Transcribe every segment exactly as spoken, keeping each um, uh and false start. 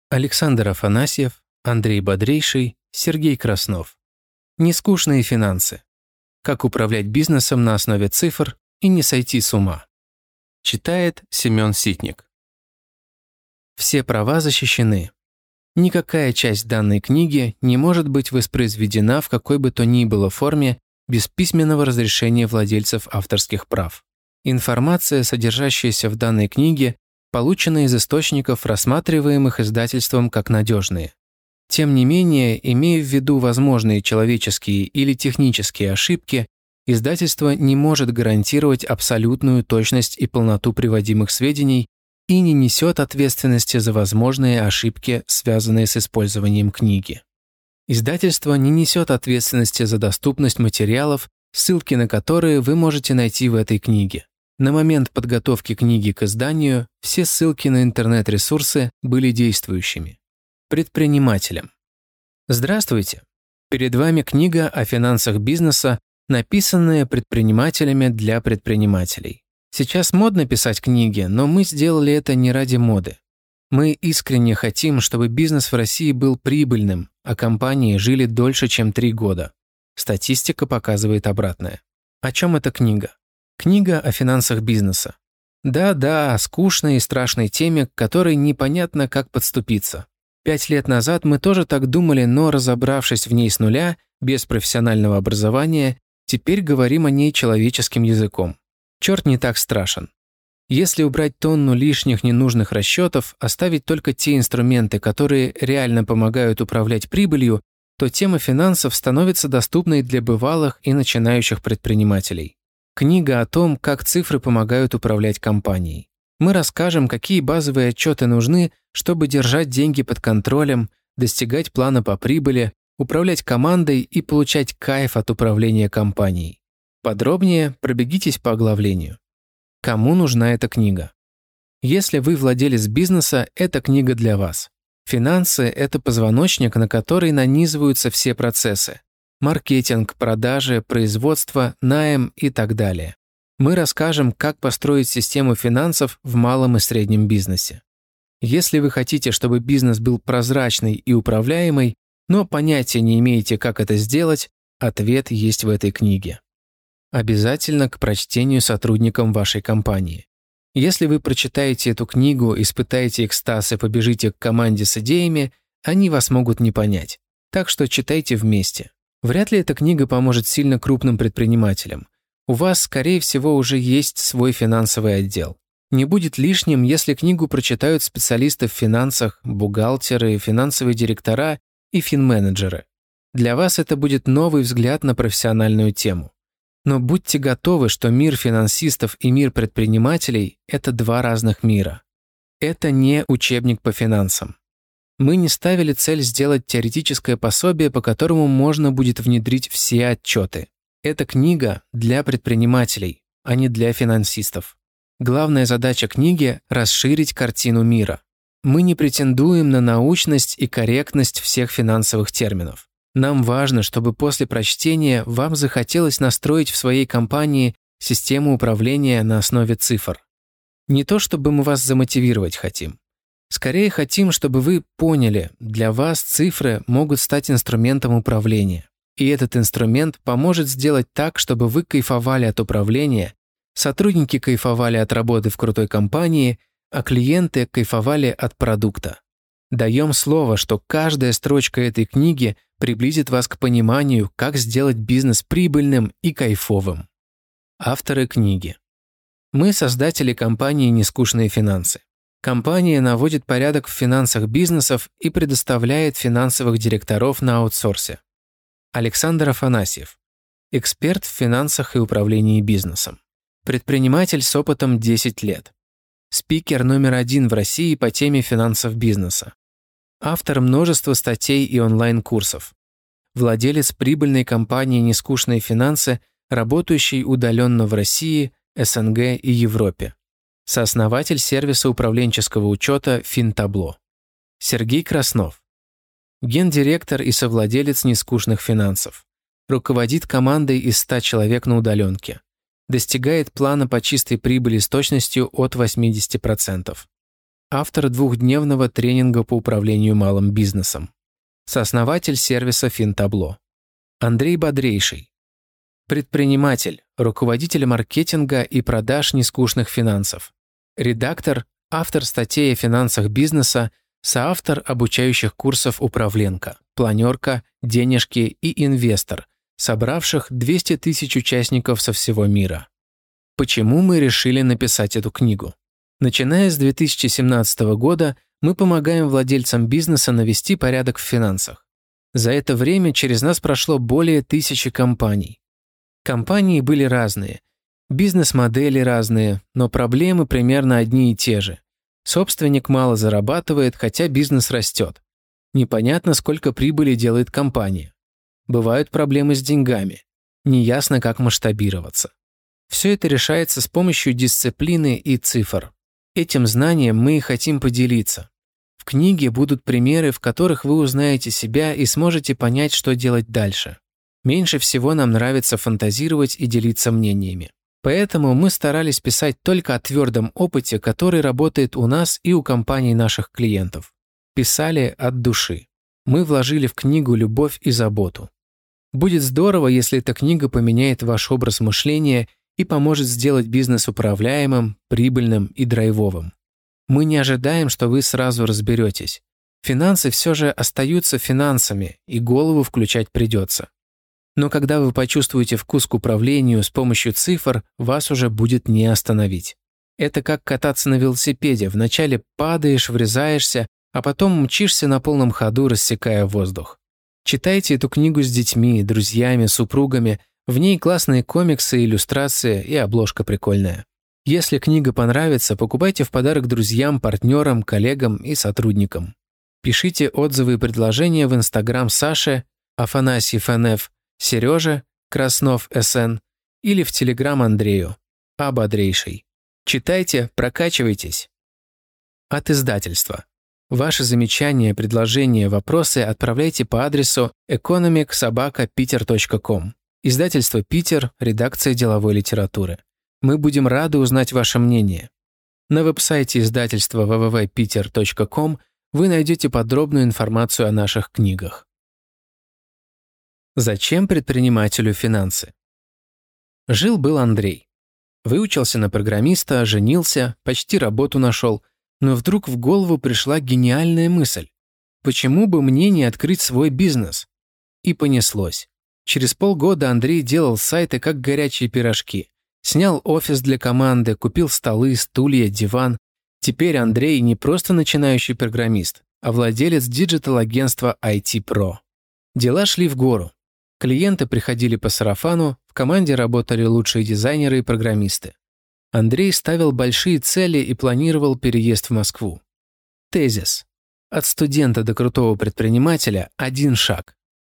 Александр Афанасьев, Андрей Бодрейший, Сергей Краснов. Нескучные финансы. Как управлять бизнесом на основе цифр и не сойти с ума. Читает Семен Ситник. Все права защищены. Никакая часть данной книги не может быть воспроизведена в какой бы то ни было форме без письменного разрешения владельцев авторских прав. Информация, содержащаяся в данной книге, получена из источников, рассматриваемых издательством как надежные. Тем не менее, имея в виду возможные человеческие или технические ошибки, издательство не может гарантировать абсолютную точность и полноту приводимых сведений и не несет ответственности за возможные ошибки, связанные с использованием книги. Издательство не несет ответственности за доступность материалов, ссылки на которые вы можете найти в этой книге. На момент подготовки книги к изданию все ссылки на интернет-ресурсы были действующими. Предпринимателям. Здравствуйте! Перед вами книга о финансах бизнеса, написанная предпринимателями для предпринимателей. Сейчас модно писать книги, но мы сделали это не ради моды. Мы искренне хотим, чтобы бизнес в России был прибыльным, а компании жили дольше, чем три года. Статистика показывает обратное. О чем эта книга? Книга о финансах бизнеса. Да-да, о скучной и страшной теме, к которой непонятно, как подступиться. Пять лет назад мы тоже так думали, но, разобравшись в ней с нуля, без профессионального образования, теперь говорим о ней человеческим языком. Черт не так страшен. Если убрать тонну лишних ненужных расчетов, оставить только те инструменты, которые реально помогают управлять прибылью, то тема финансов становится доступной для бывалых и начинающих предпринимателей. Книга о том, как цифры помогают управлять компанией. Мы расскажем, какие базовые отчеты нужны, чтобы держать деньги под контролем, достигать плана по прибыли, управлять командой и получать кайф от управления компанией. Подробнее пробегитесь по оглавлению. Кому нужна эта книга? Если вы владелец бизнеса, эта книга для вас. Финансы – это позвоночник, на который нанизываются все процессы. Маркетинг, продажи, производство, найм и так далее. Мы расскажем, как построить систему финансов в малом и среднем бизнесе. Если вы хотите, чтобы бизнес был прозрачный и управляемый, но понятия не имеете, как это сделать, ответ есть в этой книге. Обязательно к прочтению сотрудникам вашей компании. Если вы прочитаете эту книгу, испытаете экстаз и побежите к команде с идеями, они вас могут не понять. Так что читайте вместе. Вряд ли эта книга поможет сильно крупным предпринимателям. У вас, скорее всего, уже есть свой финансовый отдел. Не будет лишним, если книгу прочитают специалисты в финансах, бухгалтеры, финансовые директора и финменеджеры. Для вас это будет новый взгляд на профессиональную тему. Но будьте готовы, что мир финансистов и мир предпринимателей – это два разных мира. Это не учебник по финансам. Мы не ставили цель сделать теоретическое пособие, по которому можно будет внедрить все отчеты. Эта книга для предпринимателей, а не для финансистов. Главная задача книги – расширить картину мира. Мы не претендуем на научность и корректность всех финансовых терминов. Нам важно, чтобы после прочтения вам захотелось настроить в своей компании систему управления на основе цифр. Не то чтобы мы вас замотивировать хотим. Скорее хотим, чтобы вы поняли, для вас цифры могут стать инструментом управления. И этот инструмент поможет сделать так, чтобы вы кайфовали от управления, сотрудники кайфовали от работы в крутой компании, а клиенты кайфовали от продукта. Даем слово, что каждая строчка этой книги приблизит вас к пониманию, как сделать бизнес прибыльным и кайфовым. Авторы книги. Мы создатели компании «Нескучные финансы». Компания наводит порядок в финансах бизнесов и предоставляет финансовых директоров на аутсорсе. Александр Афанасьев. Эксперт в финансах и управлении бизнесом. Предприниматель с опытом десять лет. Спикер номер один в России по теме финансов бизнеса. Автор множества статей и онлайн-курсов. Владелец прибыльной компании «Нескучные финансы», работающей удаленно в России, СНГ и Европе. Сооснователь сервиса управленческого учета «Финтабло». Сергей Краснов. Гендиректор и совладелец «Нескучных финансов». Руководит командой из ста человек на удаленке. Достигает плана по чистой прибыли с точностью от восьмидесяти процентов. автор двухдневного тренинга по управлению малым бизнесом. Сооснователь сервиса Финтабло. Андрей Бодрейший. Предприниматель, руководитель маркетинга и продаж нескучных финансов. Редактор, автор статей о финансах бизнеса, соавтор обучающих курсов «Управленка», «Планерка», «Денежки» и «Инвестор», собравших двести тысяч участников со всего мира. Почему мы решили написать эту книгу? Начиная с две тысячи семнадцатого года мы помогаем владельцам бизнеса навести порядок в финансах. За это время через нас прошло более тысячи компаний. Компании были разные, бизнес-модели разные, но проблемы примерно одни и те же. Собственник мало зарабатывает, хотя бизнес растет. Непонятно, сколько прибыли делает компания. Бывают проблемы с деньгами. Неясно, как масштабироваться. Все это решается с помощью дисциплины и цифр. Этим знанием мы и хотим поделиться. В книге будут примеры, в которых вы узнаете себя и сможете понять, что делать дальше. Меньше всего нам нравится фантазировать и делиться мнениями. Поэтому мы старались писать только о твердом опыте, который работает у нас и у компаний наших клиентов. Писали от души. Мы вложили в книгу любовь и заботу. Будет здорово, если эта книга поменяет ваш образ мышления и поможет сделать бизнес управляемым, прибыльным и драйвовым. Мы не ожидаем, что вы сразу разберетесь. Финансы все же остаются финансами, и голову включать придется. Но когда вы почувствуете вкус к управлению с помощью цифр, вас уже будет не остановить. Это как кататься на велосипеде. Вначале падаешь, врезаешься, а потом мчишься на полном ходу, рассекая воздух. Читайте эту книгу с детьми, друзьями, супругами. В ней классные комиксы, иллюстрации и обложка прикольная. Если книга понравится, покупайте в подарок друзьям, партнерам, коллегам и сотрудникам. Пишите отзывы и предложения в Инстаграм Саши, Афанасьев эн эф, Сережа, Краснов эс эн или в Телеграм Андрею, А. Бодрейший. Читайте, прокачивайтесь. От издательства. Ваши замечания, предложения, вопросы отправляйте по адресу экономик собака питер точка ком. Издательство «Питер», редакция деловой литературы. Мы будем рады узнать ваше мнение. На веб-сайте издательства дабл ю дабл ю дабл ю точка питер точка ком вы найдете подробную информацию о наших книгах. Зачем предпринимателю финансы? Жил-был Андрей. Выучился на программиста, женился, почти работу нашел, но вдруг в голову пришла гениальная мысль. Почему бы мне не открыть свой бизнес? И понеслось. Через полгода Андрей делал сайты как горячие пирожки. Снял офис для команды, купил столы, стулья, диван. Теперь Андрей не просто начинающий программист, а владелец диджитал-агентства ай ти про. Дела шли в гору. Клиенты приходили по сарафану, в команде работали лучшие дизайнеры и программисты. Андрей ставил большие цели и планировал переезд в Москву. Тезис. От студента до крутого предпринимателя – один шаг.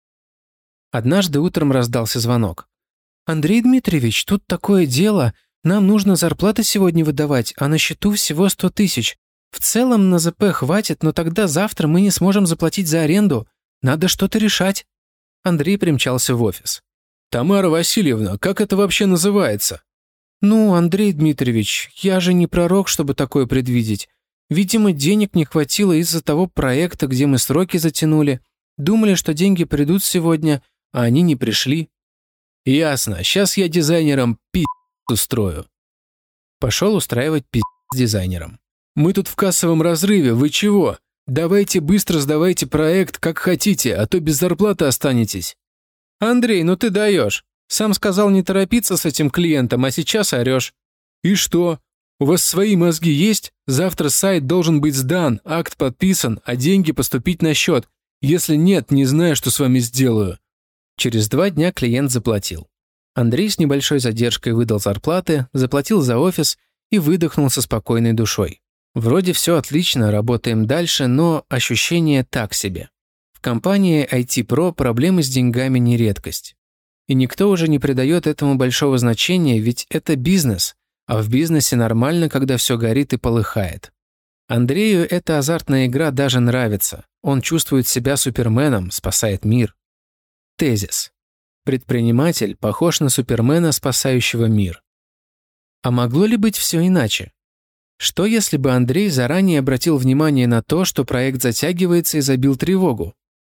Однажды утром раздался звонок. «Андрей Дмитриевич, тут такое дело. Нам нужно зарплаты сегодня выдавать, а на счету всего сто тысяч. В целом на зэ пэ хватит, но тогда завтра мы не сможем заплатить за аренду. Надо что-то решать». Андрей примчался в офис. «Тамара Васильевна, как это вообще называется?» «Ну, Андрей Дмитриевич, я же не пророк, чтобы такое предвидеть. Видимо, денег не хватило из-за того проекта, где мы сроки затянули. Думали, что деньги придут сегодня, а они не пришли». «Ясно, сейчас я дизайнерам пи*** устрою». Пошел устраивать пи*** с дизайнером. «Мы тут в кассовом разрыве, вы чего? Давайте быстро сдавайте проект, как хотите, а то без зарплаты останетесь». «Андрей, ну ты даешь. Сам сказал не торопиться с этим клиентом, а сейчас орешь». «И что? У вас свои мозги есть? Завтра сайт должен быть сдан, акт подписан, а деньги поступить на счет. Если нет, не знаю, что с вами сделаю». Через два дня клиент заплатил. Андрей с небольшой задержкой выдал зарплаты, заплатил за офис и выдохнул со спокойной душой. Вроде все отлично, работаем дальше, но ощущение так себе. В компании ай ти про проблемы с деньгами не редкость. И никто уже не придает этому большого значения, ведь это бизнес, а в бизнесе нормально, когда все горит и полыхает. Андрею эта азартная игра даже нравится. Он чувствует себя суперменом, спасает мир. Тезис. Предприниматель похож на супермена, спасающего мир. А могло ли быть все иначе? Что если бы Андрей заранее обратил внимание на то, что проект затягивается и забил тревогу?